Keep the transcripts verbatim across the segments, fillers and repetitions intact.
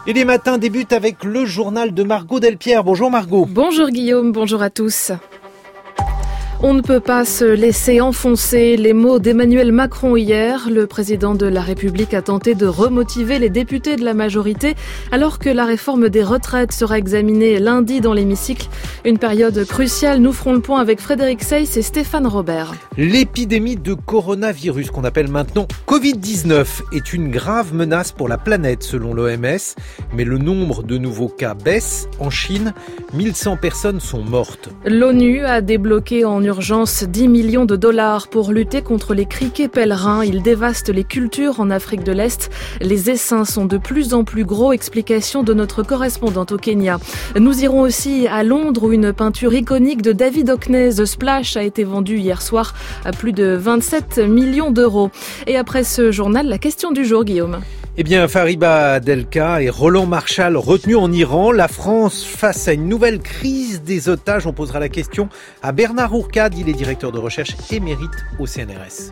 Et les matins débutent avec le journal de Margot Delpierre. Bonjour Margot. Bonjour Guillaume, bonjour à tous. On ne peut pas se laisser enfoncer. Les mots d'Emmanuel Macron hier. Le président de la République a tenté de remotiver les députés de la majorité alors que la réforme des retraites sera examinée lundi dans l'hémicycle. Une période cruciale. Nous ferons le point avec Frédéric Seyss et Stéphane Robert. L'épidémie de coronavirus, qu'on appelle maintenant covid dix-neuf, est une grave menace pour la planète selon l'O M S. Mais le nombre de nouveaux cas baisse. En Chine, mille cent personnes sont mortes. L'ONU a débloqué en urgence dix millions de dollars pour lutter contre les criquets pèlerins. Ils dévastent les cultures en Afrique de l'Est. Les essaims sont de plus en plus gros. Explication de notre correspondante au Kenya. Nous irons aussi à Londres où une peinture iconique de David Hockney, The Splash, a été vendue hier soir à plus de vingt-sept millions d'euros. Et après ce journal, la question du jour, Guillaume. Eh bien, Fariba Adelkhah et Roland Marshall retenus en Iran. La France face à une nouvelle crise des otages. On posera la question à Bernard Ourcade. Il est directeur de recherche émérite au C N R S.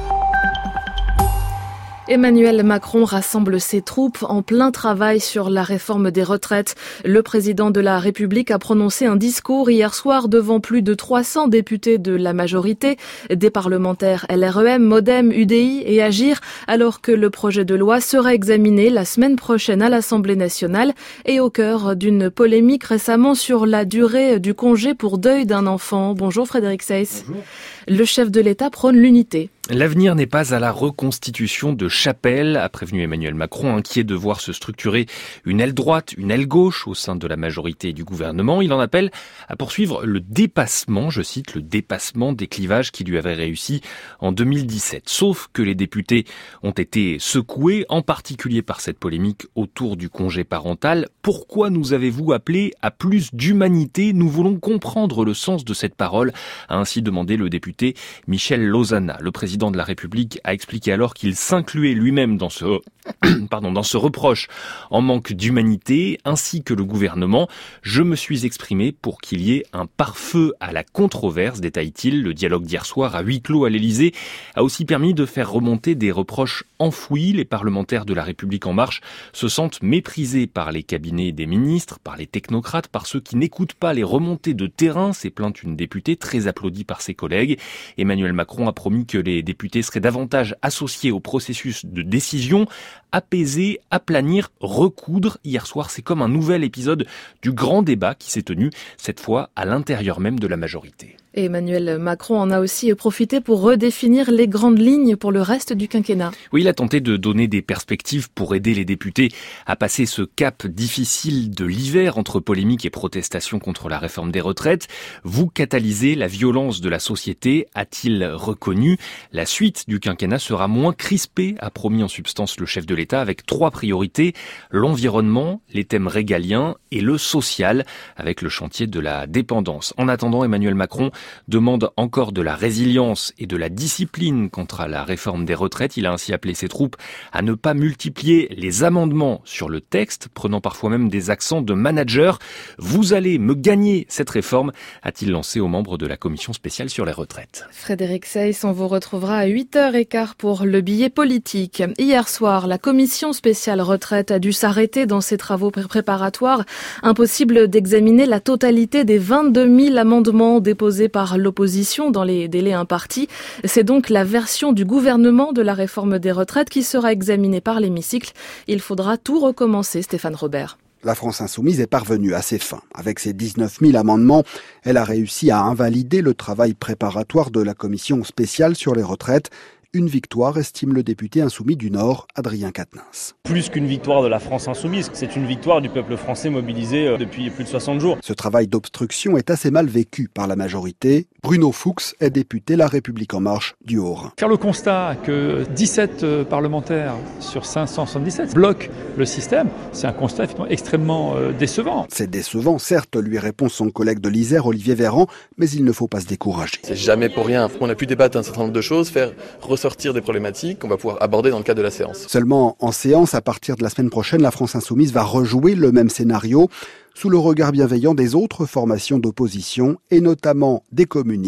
Emmanuel Macron rassemble ses troupes en plein travail sur la réforme des retraites. Le président de la République a prononcé un discours hier soir devant plus de trois cents députés de la majorité, des parlementaires L R E M, Modem, U D I et Agir, alors que le projet de loi sera examiné la semaine prochaine à l'Assemblée nationale et au cœur d'une polémique récemment sur la durée du congé pour deuil d'un enfant. Bonjour Frédéric Seyss. Bonjour. Le chef de l'État prône l'unité. L'avenir n'est pas à la reconstitution de chapelle, a prévenu Emmanuel Macron, inquiet de voir se structurer une aile droite, une aile gauche au sein de la majorité du gouvernement. Il en appelle à poursuivre le dépassement, je cite, le dépassement des clivages qui lui avaient réussi en deux mille dix-sept. Sauf que les députés ont été secoués, en particulier par cette polémique autour du congé parental. Pourquoi nous avez-vous appelé à plus d'humanité ? Nous voulons comprendre le sens de cette parole, a ainsi demandé le député Michel Lozana. Le président Le président de la République a expliqué alors qu'il s'incluait lui-même dans ce, pardon, dans ce reproche en manque d'humanité, ainsi que le gouvernement. Je me suis exprimé pour qu'il y ait un pare-feu à la controverse, détaille-t-il. Le dialogue d'hier soir à huis clos à l'Élysée a aussi permis de faire remonter des reproches enfouis. Les parlementaires de la République en marche se sentent méprisés par les cabinets des ministres, par les technocrates, par ceux qui n'écoutent pas les remontées de terrain, s'est plainte une députée très applaudie par ses collègues. Emmanuel Macron a promis que les députés seraient davantage associés au processus de décision, apaiser, aplanir, recoudre. Hier soir, c'est comme un nouvel épisode du grand débat qui s'est tenu, cette fois à l'intérieur même de la majorité. Et Emmanuel Macron en a aussi profité pour redéfinir les grandes lignes pour le reste du quinquennat. Oui, il a tenté de donner des perspectives pour aider les députés à passer ce cap difficile de l'hiver entre polémiques et protestations contre la réforme des retraites. Vous catalysez la violence de la société, a-t-il reconnu. La suite du quinquennat sera moins crispée, a promis en substance le chef de l'État, avec trois priorités, l'environnement, les thèmes régaliens et le social, avec le chantier de la dépendance. En attendant, Emmanuel Macron demande encore de la résilience et de la discipline contre la réforme des retraites. Il a ainsi appelé ses troupes à ne pas multiplier les amendements sur le texte, prenant parfois même des accents de manager. Vous allez me gagner cette réforme, a-t-il lancé aux membres de la commission spéciale sur les retraites. Frédéric Seyss, on vous retrouvera à huit heures quinze pour le billet politique. Hier soir, la commission spéciale retraite a dû s'arrêter dans ses travaux préparatoires. Impossible d'examiner la totalité des vingt-deux mille amendements déposés par l'opposition dans les délais impartis. C'est donc la version du gouvernement de la réforme des retraites qui sera examinée par l'hémicycle. Il faudra tout recommencer, Stéphane Robert. La France insoumise est parvenue à ses fins. Avec ses dix-neuf mille amendements, elle a réussi à invalider le travail préparatoire de la commission spéciale sur les retraites. Une victoire, estime le député insoumis du Nord, Adrien Quatennens. Plus qu'une victoire de la France insoumise, c'est une victoire du peuple français mobilisé depuis plus de soixante jours. Ce travail d'obstruction est assez mal vécu par la majorité. Bruno Fuchs est député La République En Marche du Haut-Rhin. Faire le constat que dix-sept parlementaires sur cinq cent soixante-dix-sept bloquent le système, c'est un constat extrêmement décevant. C'est décevant, certes, lui répond son collègue de l'Isère, Olivier Véran, mais il ne faut pas se décourager. C'est jamais pour rien. On a pu débattre un certain nombre de choses, faire sortir des problématiques qu'on va pouvoir aborder dans le cadre de la séance. Seulement, en séance, à partir de la semaine prochaine, la France insoumise va rejouer le même scénario sous le regard bienveillant des autres formations d'opposition et notamment des communistes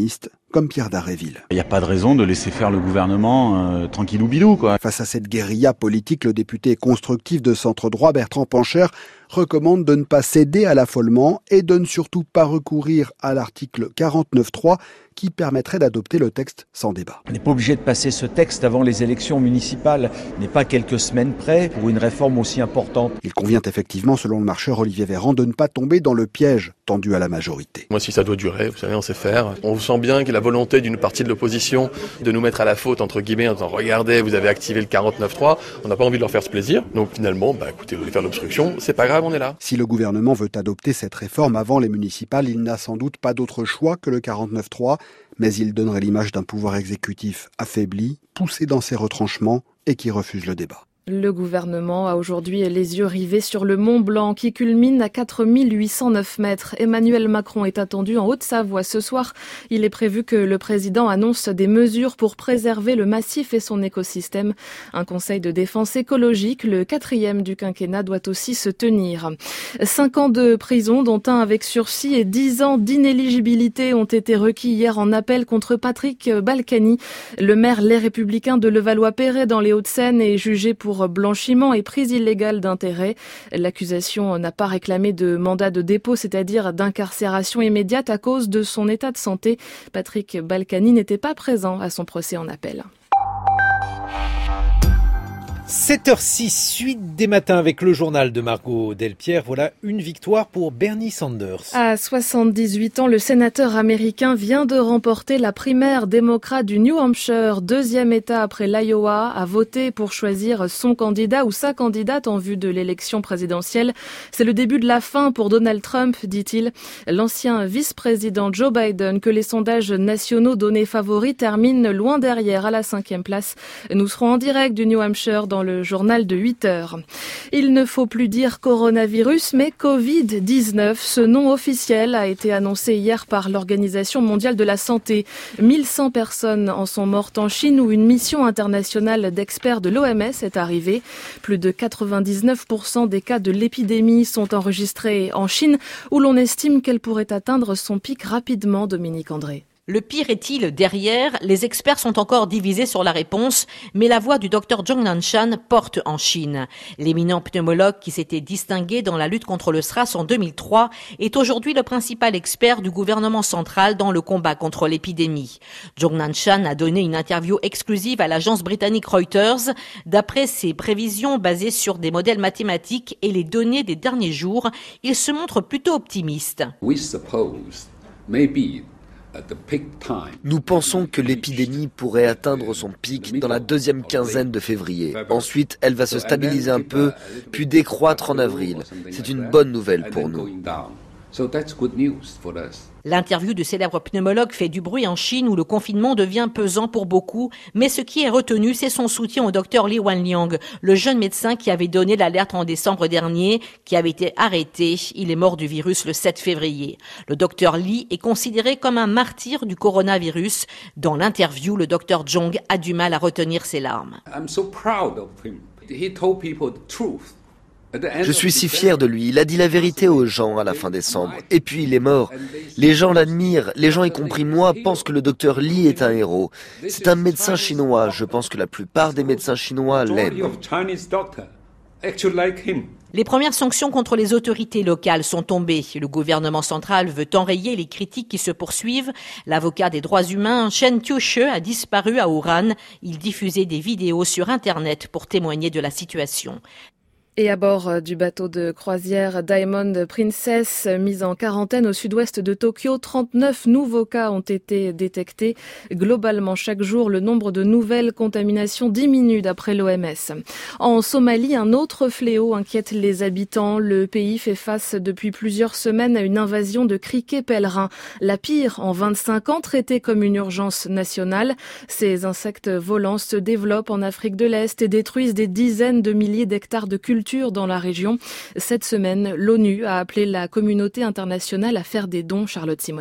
comme Pierre Daréville. Il n'y a pas de raison de laisser faire le gouvernement euh, tranquillou bidou, quoi. Face à cette guérilla politique, le député constructif de centre-droit Bertrand Pancher recommande de ne pas céder à l'affolement et de ne surtout pas recourir à l'article quarante-neuf trois qui permettrait d'adopter le texte sans débat. On n'est pas obligé de passer ce texte avant les élections municipales, n'est pas quelques semaines près pour une réforme aussi importante. Il convient effectivement, selon le marcheur Olivier Véran, de ne pas tomber dans le piège tendu à la majorité. Moi, si ça doit durer, vous savez, on sait faire. On sent bien que la volonté d'une partie de l'opposition de nous mettre à la faute, entre guillemets, en disant « Regardez, vous avez activé le quarante-neuf trois », on n'a pas envie de leur faire ce plaisir. Donc finalement, bah écoutez, vous voulez faire l'obstruction, c'est pas grave, on est là. Si le gouvernement veut adopter cette réforme avant les municipales, il n'a sans doute pas d'autre choix que le quarante-neuf trois, mais il donnerait l'image d'un pouvoir exécutif affaibli, poussé dans ses retranchements et qui refuse le débat. Le gouvernement a aujourd'hui les yeux rivés sur le Mont Blanc qui culmine à quatre mille huit cent neuf mètres. Emmanuel Macron est attendu en Haute-Savoie ce soir. Il est prévu que le président annonce des mesures pour préserver le massif et son écosystème. Un conseil de défense écologique, le quatrième du quinquennat, doit aussi se tenir. Cinq ans de prison, dont un avec sursis, et dix ans d'inéligibilité ont été requis hier en appel contre Patrick Balkany. Le maire Les Républicains de Levallois-Perret dans les Hauts-de-Seine est jugé pour blanchiment et prise illégale d'intérêt. L'accusation n'a pas réclamé de mandat de dépôt, c'est-à-dire d'incarcération immédiate à cause de son état de santé. Patrick Balkany n'était pas présent à son procès en appel. sept heures six, suite des matins avec le journal de Margot Delpierre. Voilà une victoire pour Bernie Sanders. À soixante-dix-huit ans, le sénateur américain vient de remporter la primaire démocrate du New Hampshire, deuxième État après l'Iowa, à voter pour choisir son candidat ou sa candidate en vue de l'élection présidentielle. C'est le début de la fin pour Donald Trump, dit-il. L'ancien vice-président Joe Biden, que les sondages nationaux donnaient favori, termine loin derrière à la cinquième place. Nous serons en direct du New Hampshire dans le journal de huit heures. Il ne faut plus dire coronavirus, mais covid dix-neuf. Ce nom officiel a été annoncé hier par l'Organisation mondiale de la santé. mille cent personnes en sont mortes en Chine où une mission internationale d'experts de l'O M S est arrivée. Plus de quatre-vingt-dix-neuf pour cent des cas de l'épidémie sont enregistrés en Chine où l'on estime qu'elle pourrait atteindre son pic rapidement, Dominique André. Le pire est-il derrière? Les experts sont encore divisés sur la réponse, mais la voix du docteur Zhong Nanshan porte en Chine. L'éminent pneumologue qui s'était distingué dans la lutte contre le SRAS en deux mille trois est aujourd'hui le principal expert du gouvernement central dans le combat contre l'épidémie. Zhong Nanshan a donné une interview exclusive à l'agence britannique Reuters. D'après ses prévisions basées sur des modèles mathématiques et les données des derniers jours, il se montre plutôt optimiste. We suppose maybe Nous pensons que l'épidémie pourrait atteindre son pic dans la deuxième quinzaine de février. Ensuite, elle va se stabiliser un peu, puis décroître en avril. C'est une bonne nouvelle pour nous. L'interview du célèbre pneumologue fait du bruit en Chine où le confinement devient pesant pour beaucoup, mais ce qui est retenu, c'est son soutien au docteur Li Wenliang, le jeune médecin qui avait donné l'alerte en décembre dernier, qui avait été arrêté. Il est mort du virus le sept février. Le docteur Li est considéré comme un martyr du coronavirus. Dans l'interview, le docteur Zhong a du mal à retenir ses larmes. I'm so proud of him. He told people the truth. Je suis si fier de lui. Il a dit la vérité aux gens à la fin décembre. Et puis il est mort. Les gens l'admirent. Les gens, y compris moi, pensent que le docteur Li est un héros. C'est un médecin chinois. Je pense que la plupart des médecins chinois l'aiment. Les premières sanctions contre les autorités locales sont tombées. Le gouvernement central veut enrayer les critiques qui se poursuivent. L'avocat des droits humains, Chen Qiushe, a disparu à Wuhan. Il diffusait des vidéos sur Internet pour témoigner de la situation. Et à bord du bateau de croisière Diamond Princess, mis en quarantaine au sud-ouest de Tokyo, trente-neuf nouveaux cas ont été détectés. Globalement, chaque jour, le nombre de nouvelles contaminations diminue d'après l'O M S. En Somalie, un autre fléau inquiète les habitants. Le pays fait face depuis plusieurs semaines à une invasion de criquets pèlerins. La pire en vingt-cinq ans, traitée comme une urgence nationale. Ces insectes volants se développent en Afrique de l'Est et détruisent des dizaines de milliers d'hectares de cultures dans la région. Cette semaine, l'ONU a appelé la communauté internationale à faire des dons. Charlotte Simonard.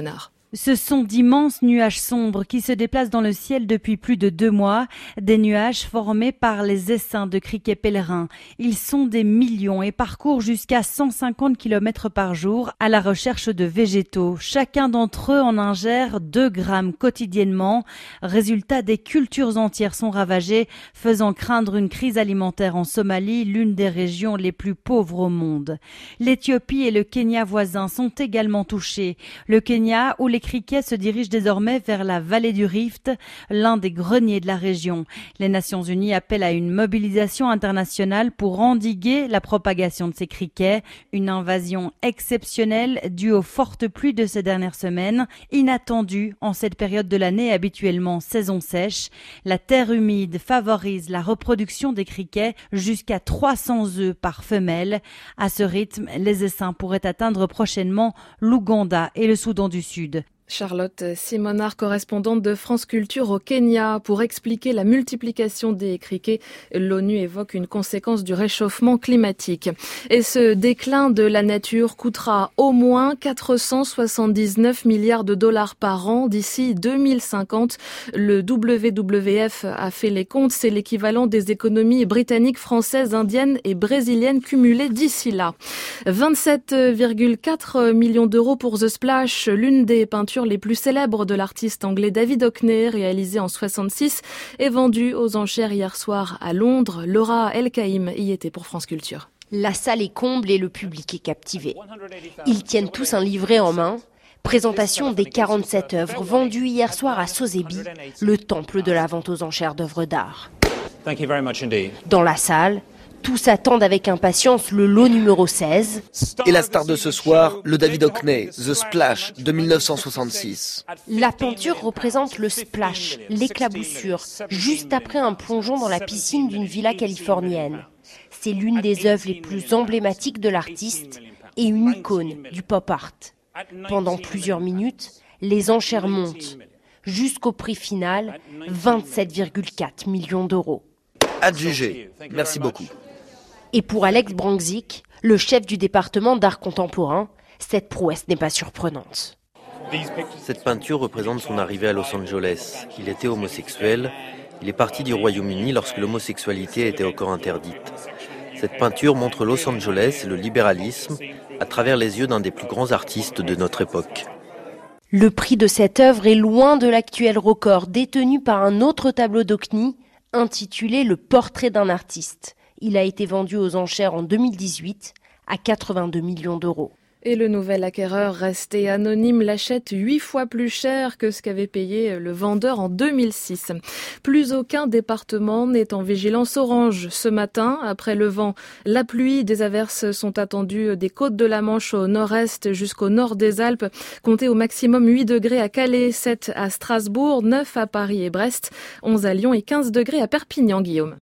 Ce sont d'immenses nuages sombres qui se déplacent dans le ciel depuis plus de deux mois, des nuages formés par les essaims de criquets pèlerins. Ils sont des millions et parcourent jusqu'à cent cinquante kilomètres par jour à la recherche de végétaux. Chacun d'entre eux en ingère deux grammes quotidiennement. Résultat, des cultures entières sont ravagées, faisant craindre une crise alimentaire en Somalie, l'une des régions les plus pauvres au monde. L'Éthiopie et le Kenya voisins sont également touchés. Le Kenya, où les criquets se dirigent désormais vers la vallée du Rift, l'un des greniers de la région. Les Nations Unies appellent à une mobilisation internationale pour endiguer la propagation de ces criquets. Une invasion exceptionnelle due aux fortes pluies de ces dernières semaines, inattendue en cette période de l'année habituellement saison sèche. La terre humide favorise la reproduction des criquets, jusqu'à trois cents œufs par femelle. À ce rythme, les essaims pourraient atteindre prochainement l'Ouganda et le Soudan du Sud. Charlotte Simonard, correspondante de France Culture au Kenya. Pour expliquer la multiplication des criquets, l'ONU évoque une conséquence du réchauffement climatique. Et ce déclin de la nature coûtera au moins quatre cent soixante-dix-neuf milliards de dollars par an d'ici deux mille cinquante. Le W W F a fait les comptes, c'est l'équivalent des économies britanniques, françaises, indiennes et brésiliennes cumulées d'ici là. vingt-sept virgule quatre millions d'euros pour The Splash, l'une des peintures les plus célèbres de l'artiste anglais David Hockney, réalisée en soixante-six, est vendue aux enchères hier soir à Londres. Laura El-Kaïm y était pour France Culture. La salle est comble et le public est captivé. Ils tiennent tous un livret en main. Présentation des quarante-sept œuvres vendues hier soir à Sotheby's, le temple de la vente aux enchères d'œuvres d'art. Dans la salle, tous attendent avec impatience le lot numéro seize. Et la star de ce soir, le David Hockney, The Splash de mille neuf cent soixante-six. La peinture représente le splash, l'éclaboussure, juste après un plongeon dans la piscine d'une villa californienne. C'est l'une des œuvres les plus emblématiques de l'artiste et une icône du pop art. Pendant plusieurs minutes, les enchères montent, jusqu'au prix final, vingt-sept virgule quatre millions d'euros. Adjugé. Merci beaucoup. Et pour Alex Branczyk, le chef du département d'art contemporain, cette prouesse n'est pas surprenante. Cette peinture représente son arrivée à Los Angeles. Il était homosexuel. Il est parti du Royaume-Uni lorsque l'homosexualité était encore interdite. Cette peinture montre Los Angeles et le libéralisme à travers les yeux d'un des plus grands artistes de notre époque. Le prix de cette œuvre est loin de l'actuel record détenu par un autre tableau d'Hockney intitulé « Le portrait d'un artiste ». Il a été vendu aux enchères en deux mille dix-huit à quatre-vingt-deux millions d'euros. Et le nouvel acquéreur resté anonyme l'achète huit fois plus cher que ce qu'avait payé le vendeur en deux mille six. Plus aucun département n'est en vigilance orange ce matin. Après le vent, la pluie, des averses sont attendues des côtes de la Manche au nord-est jusqu'au nord des Alpes. Comptez au maximum huit degrés à Calais, sept à Strasbourg, neuf à Paris et Brest, onze à Lyon et quinze degrés à Perpignan, Guillaume.